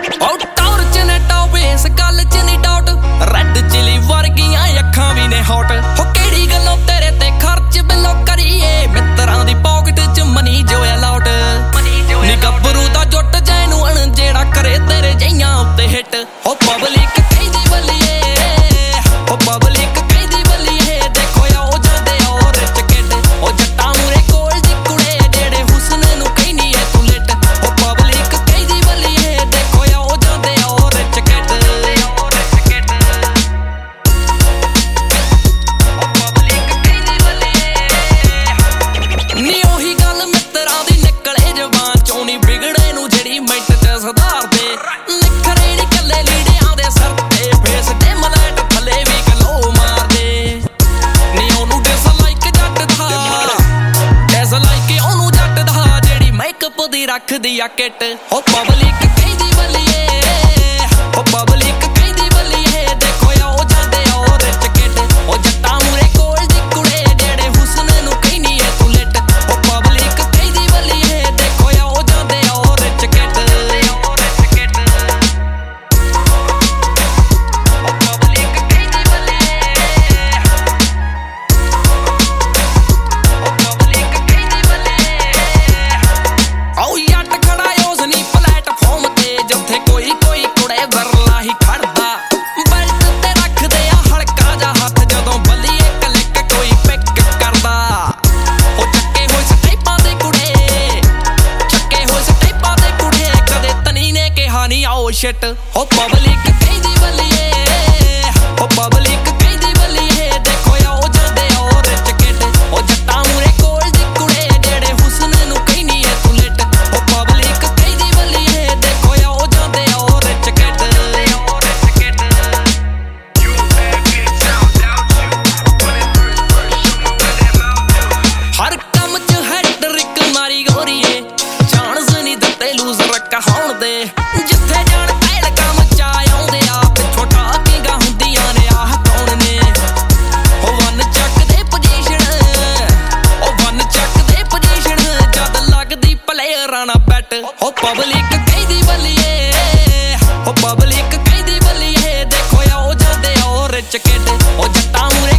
ਰੱਖਦੀ ਆ ਕਿਟ ਹੋ ਪਬਲਿਕ ਕਹਿੰਦੀ ਬੱਲੀਏ ਹੋ ਪਬਲਿਕ ਕਹਿੰਦੀ ਬੱਲੀਏ ਦੇਖੋ ਆਓ ਜਾਂਦੇ ਆ ਉਹ ਰਿਚ ਕਿਟ ਉਹ ਜੱਟਾਂ ਮੂਰੇ ਕੋਲ ਦੀ ਕੁੜੇ ਜਿਹੜੇ ਹੁਸਨ ਨੂੰ ਕਹਿੰਦੀ ਏ ਤੂੰ ਲਿਟ ਹੋ ਪਬਲਿਕ ਕਹਿੰਦੀ ਬੱਲੀਏ ਦੇਖੋ ਆਓ ਜਾਂਦੇ ਆ ਉਹ ਰਿਚ ਕਿਟ ਉਹ ਪਬਲਿਕ ਕਹਿੰਦੀ ਬੱਲੀਏ ਉਹ ਪਬਲਿਕ ਕਹਿੰਦੀ ਬੱਲੀਏ ਆਓ ਯੱਟ ਖੜਾ ਉਸ ਨੀ ਪਲੇਟਫਾਰਮ ਤੇ ਜਿੱਥੇ ਕੋਈ ਕੋਈ ਕੁੜੇ ਵਰਲਾ ਹੀ ਖੜਦਾ ਬੈਲਟ ਤੇ ਰੱਖਦੇ ਆ ਹਲਕਾ ਜਾ ਹੱਥ ਜਦੋਂ ਬੱਲੀਏ ਕਲਿੱਕ ਕੋਈ ਪਿਕ ਕਰਦਾ ਉਹ ਚੱਕੇ ਹੋਏ ਸਟੈਪਾਂ ਦੇ ਕੁੜੇ ਚੱਕੇ ਹੋਏ ਸਟੈਪਾਂ ਦੇ ਕੁੜੇ ਕਦੇ ਤਨੀ ਨੇ ਕਿਹਾ ਨੀ ਆਓ ਸ਼ਿਟ ਹੋ ਪਬਲਿਕ ਕਹਿੰਦੀ ਬੱਲੀਏ ਹੋ ਪਬਲਿਕ ਕਹਿੰਦੀ ਬੱਲੀਏ ਦੇਖੋ ਆਓ ਜਾਂਦੇ ਆ ਉਹ ਰਿਚ ਕਿਟ ਉਹ ਜੱਟਾਂ ਮੂਰੇ ਕੋਲ ਦੀ ਕੁੜੇ ਜਿਹੜੇ ਹੁਸਨ ਨੂੰ ਕਹਿੰਦੀ ਏ ਤੂੰ ਲਿਟ ਉਹ ਪਬਲਿਕ ਕਹਿੰਦੀ ਬੱਲੀਏ ਦੇਖੋ ਆਓ ਜਾਂਦੇ ਆ ਉਹ ਰਿਚ ਕਿਟ ਹਰ ਕੰਮ ਚ ਹੈਟ੍ਰਿਕ ਮਾਰੀ ਗੋਰੀਏ ਚਾਂਸ ਨਹੀਂ ਦਿੱਤੇ ਲੂਜ਼ਰ ਕਹਾਉਣ ਦੇ ਜਿੱਥੇ ਜਾਣ ਪਹਿਲ ਕੰਮ ਚ ਆਉਂਦੇ ਆ ਪਿੱਛੋਂ ਟਾਕੀਆਂ ਹੁੰਦੀਆਂ ਨੇ ਆਹ ਕੌਣ ਨੇ ਉਹ ਵਨ ਚੱਕਦੇ ਪੋਜੀਸ਼ਨ ਜਦ ਲੱਗਦੀ ਪਲੇਅਰਾਂ ਨਾਲ ਬੈਟ ਉਹ ਪਬਲਿਕ ਕਹਿੰਦੀ ਬੱਲੀਏ ਉਹ ਪਬਲਿਕ ਕਹਿੰਦੀ ਬੱਲੀਏ ਦੇਖੋ ਆਓ ਜਾਂਦੇ ਆ ਉਹ ਰਿਚ ਕਿਟ ਉਹ ਜੱਟਾਂ ਮੂਰੇ